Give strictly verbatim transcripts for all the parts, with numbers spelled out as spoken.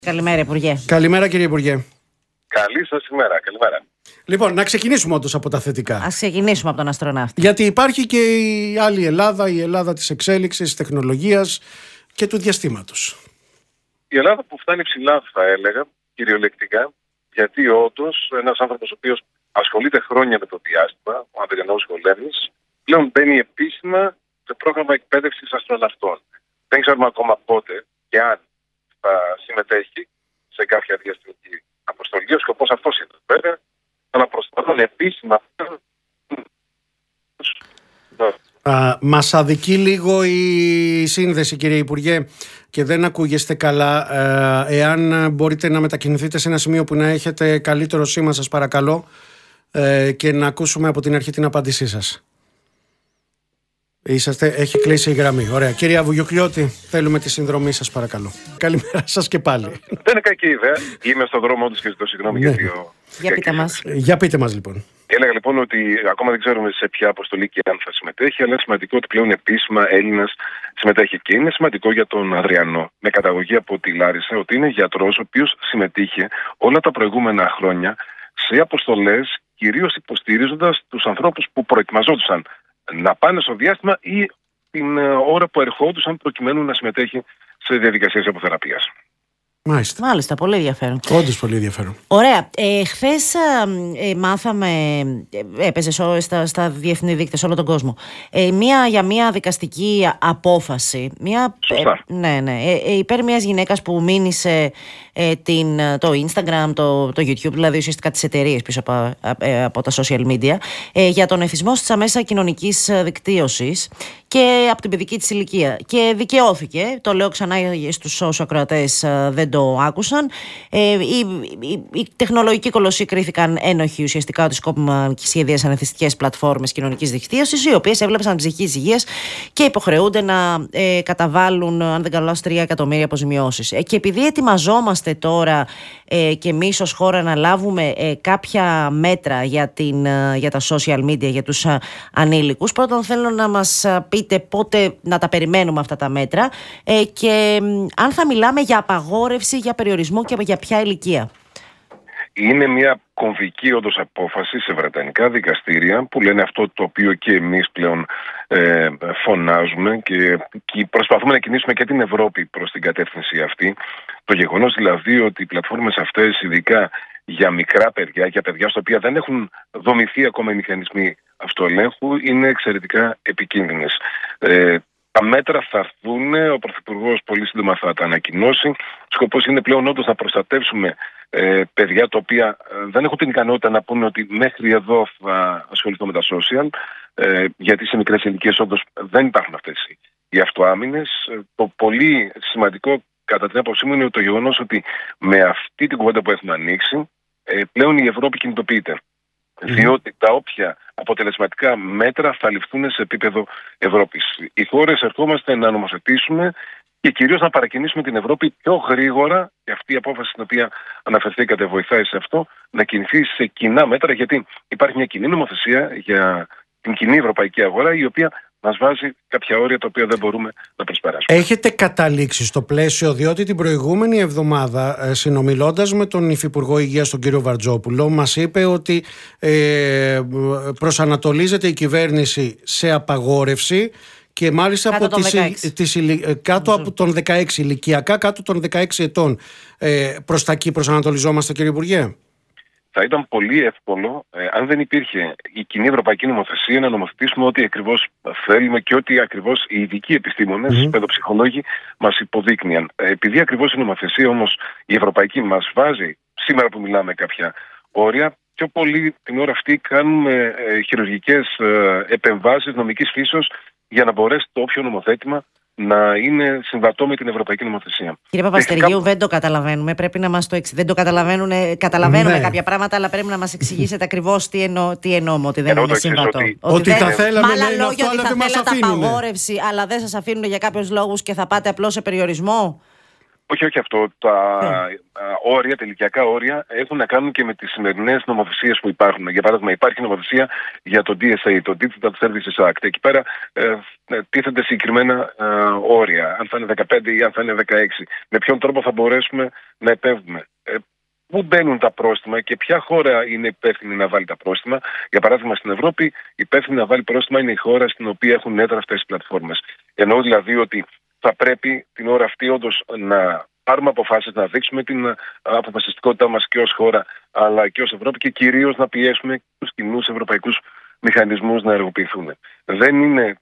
Καλημέρα, Υπουργέ. Καλημέρα, κύριε Υπουργέ. Καλή σας ημέρα. Καλημέρα. Λοιπόν, να ξεκινήσουμε όντως από τα θετικά. Ας ξεκινήσουμε από τον αστροναύτη. Γιατί υπάρχει και η άλλη Ελλάδα, η Ελλάδα της εξέλιξης, της τεχνολογίας και του διαστήματος. Η Ελλάδα που φτάνει ψηλά, θα έλεγα, κυριολεκτικά, γιατί όντως ένας άνθρωπος ο οποίος ασχολείται χρόνια με το διάστημα, ο Ανδριανός Γολέμης, πλέον μπαίνει επίσημα σε πρόγραμμα εκπαίδευσης αστροναυτών. Δεν ξέρουμε ακόμα πότε και αν θα συμμετέχει σε κάποια διαστημική αποστολή. Ο σκοπός αυτός είναι βέβαια, αλλά προσπαθούν επίσημα. Α, μας αδικεί λίγο η σύνδεση, κύριε Υπουργέ, και δεν ακούγεστε καλά. Ε, εάν μπορείτε να μετακινηθείτε σε ένα σημείο που να έχετε καλύτερο σήμα, σας παρακαλώ, ε, και να ακούσουμε από την αρχή την απάντησή σας. Είσαστε, έχει κλείσει η γραμμή. Ωραία. Κύριε Αβουγιοκλιώτη, θέλουμε τη συνδρομή σας, παρακαλώ. Καλημέρα σας και πάλι. Δεν είναι κακή ιδέα. Είμαι στον δρόμο όντως και ζητώ συγγνώμη Ναι. γιατί ο... Για πείτε μας. Για πείτε μας, λοιπόν. Έλεγα λοιπόν ότι ακόμα δεν ξέρουμε σε ποια αποστολή και αν θα συμμετέχει, αλλά είναι σημαντικό ότι πλέον επίσημα Έλληνας συμμετέχει. Και είναι σημαντικό για τον Αδριανό, με καταγωγή από τη Λάρισα, ότι είναι γιατρός ο οποίος συμμετείχε όλα τα προηγούμενα χρόνια σε αποστολές, κυρίως υποστηρίζοντας τους ανθρώπους που προετοιμαζόντουσαν να πάνε στο διάστημα ή την ώρα που ερχόντουσαν προκειμένου να συμμετέχει σε διαδικασίες αποθεραπείας. Μάλιστα. Μάλιστα, πολύ ενδιαφέρον. Όντως πολύ ενδιαφέρον. Ωραία. Ε, χθες ε, μάθαμε, ε, έπαιζε ό, στα, στα διεθνή δίκτυα σε όλο τον κόσμο, ε, μία, για μια δικαστική απόφαση. Μια, Σωστά. Ε, ναι, ναι. Ε, ε, υπέρ μιας γυναίκας που μήνυσε ε, την, το Instagram, το, το YouTube, δηλαδή ουσιαστικά τις εταιρείες πίσω από, ε, από τα social media, ε, για τον εθισμό στα μέσα κοινωνικής δικτύωσης και από την παιδική της ηλικία. Και δικαιώθηκε, το λέω ξανά στους όσους ακροατές δεν το άκουσαν. Ε, οι, οι, οι τεχνολογικοί κολοσσοί κρίθηκαν ένοχοι ουσιαστικά ότι σκόπιμα σχεδίασαν εθιστικές πλατφόρμες κοινωνικής δικτύωσης, οι οποίες έβλεψαν ψυχικής υγείας και υποχρεούνται να ε, καταβάλουν, αν δεν κάνω, τρία εκατομμύρια αποζημιώσεις. Ε, και επειδή ετοιμαζόμαστε τώρα ε, και εμείς ως χώρα να λάβουμε ε, κάποια μέτρα για, την, ε, για τα social media, για τους ε, ανήλικους, πρώτον θέλω να μας πείτε πότε να τα περιμένουμε αυτά τα μέτρα ε, και ε, αν θα μιλάμε για απαγόρευση, για περιορισμό και για ποια ηλικία. Είναι μια κομβική όντως απόφαση σε βρετανικά δικαστήρια που λένε αυτό το οποίο και εμείς πλέον ε, φωνάζουμε και, και προσπαθούμε να κινήσουμε και την Ευρώπη προς την κατεύθυνση αυτή. Το γεγονός δηλαδή ότι οι πλατφόρμες αυτές, ειδικά για μικρά παιδιά, για παιδιά στα οποία δεν έχουν δομηθεί ακόμα οι μηχανισμοί αυτοελέγχου, είναι εξαιρετικά επικίνδυνες. Ε, Τα μέτρα θα έρθουν, ο Πρωθυπουργός πολύ σύντομα θα τα ανακοινώσει. Σκοπός είναι πλέον όντως να προστατεύσουμε ε, παιδιά τα οποία ε, δεν έχουν την ικανότητα να πούνε ότι μέχρι εδώ θα ασχοληθώ με τα social, ε, γιατί σε μικρές ηλικίες όντως δεν υπάρχουν αυτές οι αυτοάμυνες. Ε, το πολύ σημαντικό κατά την άποψή μου είναι το γεγονός ότι με αυτή την κουβέντα που έχουμε ανοίξει, ε, πλέον η Ευρώπη κινητοποιείται. Διότι τα όποια αποτελεσματικά μέτρα θα ληφθούν σε επίπεδο Ευρώπης. Οι χώρες ερχόμαστε να νομοθετήσουμε και κυρίως να παρακινήσουμε την Ευρώπη πιο γρήγορα, και αυτή η απόφαση στην οποία αναφερθήκατε βοηθάει σε αυτό, να κινηθεί σε κοινά μέτρα, γιατί υπάρχει μια κοινή νομοθεσία για την κοινή ευρωπαϊκή αγορά, η οποία μας βάζει κάποια όρια τα οποία δεν μπορούμε να προσπεράσουμε. Έχετε καταλήξει στο πλαίσιο, διότι την προηγούμενη εβδομάδα, συνομιλώντας με τον Υφυπουργό Υγείας, τον κύριο Βαρτζόπουλο, μας είπε ότι ε, προσανατολίζεται η κυβέρνηση σε απαγόρευση και μάλιστα κάτω, από τον τις, τις, κάτω από τον δεκαέξι, ηλικιακά κάτω των δεκαέξι ετών. Ε, προς τα εκεί προσανατολιζόμαστε, κύριε Υπουργέ? Θα ήταν πολύ εύκολο, ε, αν δεν υπήρχε η κοινή ευρωπαϊκή νομοθεσία, να νομοθετήσουμε ό,τι ακριβώς θέλουμε και ό,τι ακριβώς οι ειδικοί επιστήμονες, οι mm-hmm. παιδοψυχολόγοι, μας υποδείκνυαν. Ε, επειδή ακριβώς η νομοθεσία όμως η ευρωπαϊκή μας βάζει, σήμερα που μιλάμε, κάποια όρια, πιο πολύ την ώρα αυτή κάνουμε ε, χειρουργικές ε, επεμβάσεις νομικής φύσεως για να μπορέσει το όποιο νομοθέτημα να είναι συμβατό με την ευρωπαϊκή νομοθεσία. Κύριε Παπαστεργίου, Τεχνικά... δεν το καταλαβαίνουμε. Πρέπει να μας το εξ... Δεν το καταλαβαίνουν. Καταλαβαίνουμε ναι. κάποια πράγματα, αλλά πρέπει να μας εξηγήσετε ακριβώς τι, εννο... τι εννοούμε ότι δεν Ενώ είναι συμβατό. Ότι, ότι, ότι δεν... θα θέλαμε να είναι αυτό, αλλά δεν μας αφήνουν. Απαγόρευση, αλλά δεν σας αφήνουν για κάποιους λόγους και θα πάτε απλώς σε περιορισμό. Όχι, όχι αυτό. Τα όρια, τελικιακά όρια, έχουν να κάνουν και με τις σημερινές νομοθεσίες που υπάρχουν. Για παράδειγμα, υπάρχει νομοθεσία για το ντι ες έι, το Digital Services Act. Εκεί πέρα ε, τίθενται συγκεκριμένα ε, όρια, αν θα είναι δεκαπέντε ή αν θα είναι δεκαέξι. Με ποιον τρόπο θα μπορέσουμε να επέμβουμε. Ε, Πού μπαίνουν τα πρόστιμα και ποια χώρα είναι υπεύθυνη να βάλει τα πρόστιμα. Για παράδειγμα, στην Ευρώπη, υπεύθυνη να βάλει πρόστιμα είναι η χώρα στην οποία έχουν έδρα αυτές οι πλατφόρμες. Εννοώ δηλαδή ότι θα πρέπει την ώρα αυτή όντως να πάρουμε αποφάσεις, να δείξουμε την αποφασιστικότητά μας και ως χώρα, αλλά και ως Ευρώπη, και κυρίως να πιέσουμε τους κοινούς ευρωπαϊκούς μηχανισμούς να ενεργοποιηθούν. Δεν είναι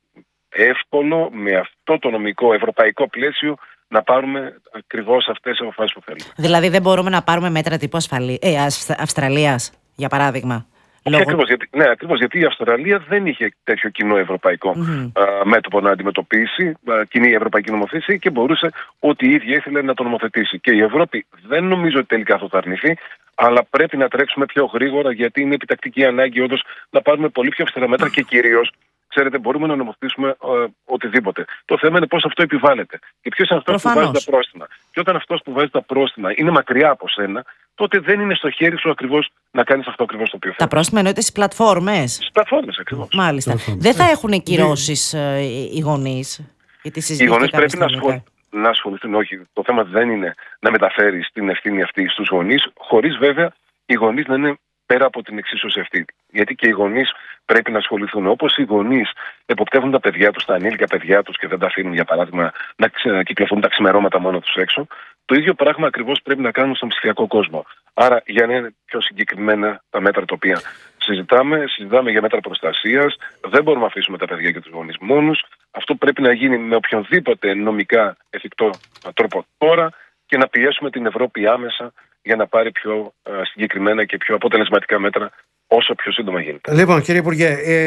εύκολο με αυτό το νομικό ευρωπαϊκό πλαίσιο να πάρουμε ακριβώς αυτές τις αποφάσεις που θέλουμε. Δηλαδή δεν μπορούμε να πάρουμε μέτρα τύπου ασφαλή... ε, Αυστραλίας, για παράδειγμα. Λόγω... Ακριβώς, γιατί, ναι, ακριβώς, γιατί η Αυστραλία δεν είχε τέτοιο κοινό ευρωπαϊκό mm-hmm. α, μέτωπο να αντιμετωπίσει, α, κοινή ευρωπαϊκή νομοθεσία, και μπορούσε ό,τι η ίδια ήθελε να το νομοθετήσει. Και η Ευρώπη δεν νομίζω ότι τελικά αυτό θα αρνηθεί, αλλά πρέπει να τρέξουμε πιο γρήγορα, γιατί είναι επιτακτική ανάγκη όντως να πάρουμε πολύ πιο αυστηρά μέτρα και κυρίως. Ξέρετε, μπορούμε να νομοθετήσουμε ε, οτιδήποτε. Το θέμα είναι πώς αυτό επιβάλλεται. Και ποιος είναι αυτός που βάζει τα πρόστιμα. Και όταν αυτός που βάζει τα πρόστιμα είναι μακριά από σένα, τότε δεν είναι στο χέρι σου ακριβώς να κάνεις αυτό ακριβώς το οποίο θέλεις. Τα πρόστιμα εννοείται στις πλατφόρμες. Στις πλατφόρμες, ακριβώς. Μάλιστα. Δεν θα έχουν κυρώσεις ε, οι γονείς. Οι γονείς πρέπει να, ασχολ... να ασχοληθούν. Όχι, το θέμα δεν είναι να μεταφέρεις την ευθύνη αυτή στους γονείς, χωρίς βέβαια οι γονείς να είναι πέρα από την εξίσωση αυτή. Γιατί και οι γονείς πρέπει να ασχοληθούν. Όπως οι γονείς εποπτεύουν τα παιδιά τους, τα ανήλικα παιδιά τους, και δεν τα αφήνουν, για παράδειγμα, να ξε... κυκλοφορούν τα ξημερώματα μόνο τους έξω, το ίδιο πράγμα ακριβώς πρέπει να κάνουν στον ψηφιακό κόσμο. Άρα, για να είναι πιο συγκεκριμένα τα μέτρα τα οποία συζητάμε, συζητάμε για μέτρα προστασίας, δεν μπορούμε να αφήσουμε τα παιδιά και τους γονείς μόνους. Αυτό πρέπει να γίνει με οποιονδήποτε νομικά εφικτό τρόπο τώρα, και να πιέσουμε την Ευρώπη άμεσα για να πάρει πιο uh, συγκεκριμένα και πιο αποτελεσματικά μέτρα όσο πιο σύντομα γίνεται. Λοιπόν, κύριε Υπουργέ,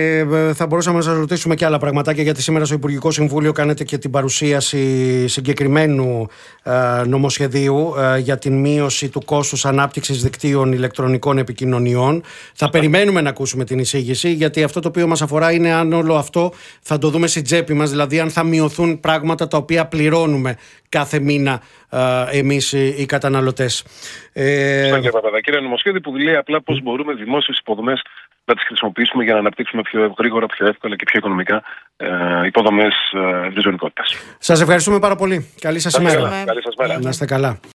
ε, θα μπορούσαμε να σας ρωτήσουμε και άλλα πραγματάκια, γιατί σήμερα στο Υπουργικό Συμβούλιο κάνετε και την παρουσίαση συγκεκριμένου ε, νομοσχεδίου ε, για την μείωση του κόστους ανάπτυξης δικτύων ηλεκτρονικών επικοινωνιών. Θα περιμένουμε να ακούσουμε την εισήγηση, γιατί αυτό το οποίο μας αφορά είναι αν όλο αυτό θα το δούμε στην τσέπη μας, δηλαδή αν θα μειωθούν πράγματα τα οποία πληρώνουμε κάθε μήνα ε, εμείς οι, οι καταναλωτές. Ε... Σαν και Παπαδάκη, ένα νομοσχέδιο που λέει απλά πώς mm. μπορούμε δημόσιες υποδομές να τις χρησιμοποιήσουμε για να αναπτύξουμε πιο γρήγορα, πιο εύκολα και πιο οικονομικά ε, υποδομές ε, ευρυζωνικότητας. Σας ευχαριστούμε πάρα πολύ. Καλή σας ημέρα. Καλή σας μέρα. Να είστε καλά.